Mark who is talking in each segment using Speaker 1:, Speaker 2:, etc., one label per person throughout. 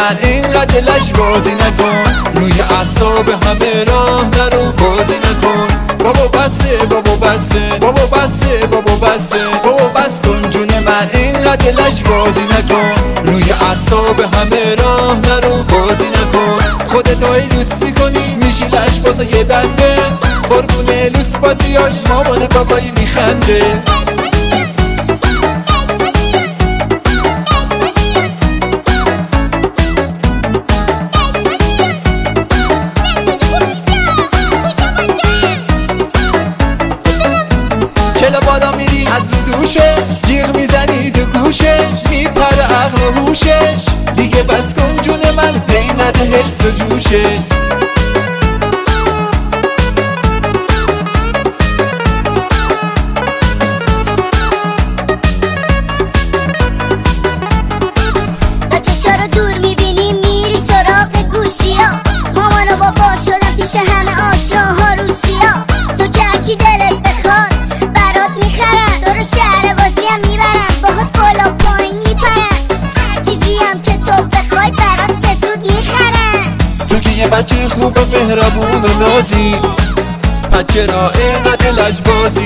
Speaker 1: من اینقدر لجبازی نکن، روی اعصاب همه راه نرو بازی نکن. بابا بسه بابا بسه بابا بسه بابا بسه بابا بس کن جون من اینقدر لجبازی نکن، روی اعصاب همه راه نرو بازی نکن. خودت لوس میکنی میشی لجباز یه دنده، قربونه لوس بازیاش مامان بابایی میخنده. چلا بالا میری از رو دوشه، جیغ میزنی تو گوشه، میپره عقل و هوشش. دیگه بس کن جون من پی نده حرس و جوشه.
Speaker 2: تا چشا رو دور میبینی میری سراغ گوشی ها، مامان و بابا شدن پیش همه آشناها روسیا. تو که هرچی دلت بخواد برات میخرن، تو رو شهر بازی هم میبرن، باهات بالا پایین میپرن، هر چیزی هم که تو بخوای برات سسود میخرن.
Speaker 1: تو که یه بچه خوب و مهربون و نازی، پس چرا اینقدر لجبازی؟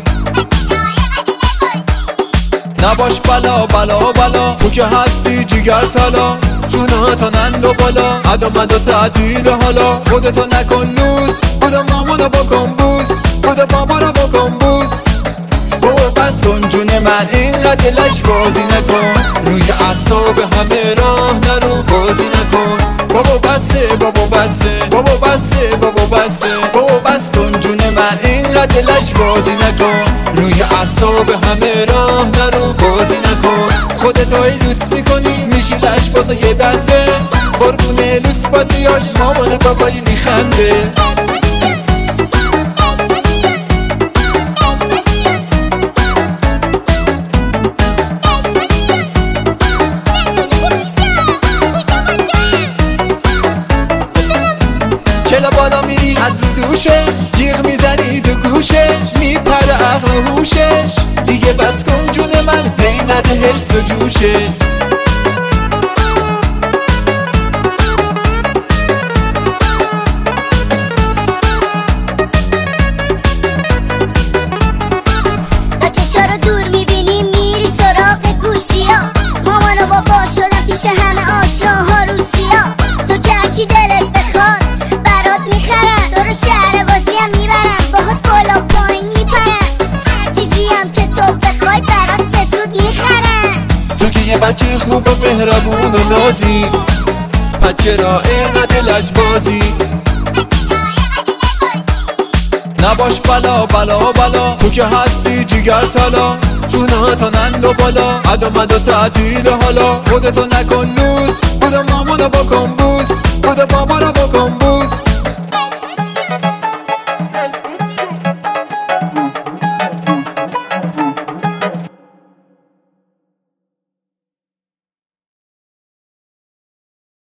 Speaker 1: نباش بلا بلا بلا، تو که هستی جگر طلا، جونه تا نند و بالا، عدم و تعدیل حالا. خودتو نکن لوس، خدا مامانو بکن بوس، خدا بابا رو بکن بوس. بابا بس کن جون من اینقدر لجبازی نکن، روی اعصاب همه راه نرو بازی نکن. بابا بسه بابا بسه بابا بسه بابا بسه بابا بس کن جون من اینقدر لجبازی نکن، روی اعصاب همه راه نرو بازی نکن. خودت لوس میکنی میشی لجباز یه دنده، قربونه لوس بازیاش مامان بابایی میخنده. چلا بالا میری از رو دوشه، جیغ میزنی تو گوشه، میپره عقل و هوشش. دیگه بس کن جون من پی نده حرس و جوشه.
Speaker 2: تا چشا رو دور میبینی میری سراغ گوشی ها، مامان و بابا شدن پیش همه آشناها روسیا. تو که هرچی دلت بخواد برات میخرن، تو رو شهر بازی هم میبرن، باهات بالا پایین میپرن، هر چیزی هم که تو بخوای برات سسود میخرن.
Speaker 1: تو که یه بچه خوب و مهربون و نازی، پس چرا اینقدر لجبازی؟ نباش بلا بلا بلا، تو که هستی جگر طلا، جونه تا نند و بالا، عدم و تعدیل حالا. خودتو نکن لوس، خدا مامانو بکن بوس، خدا بابا رو بکن بوس.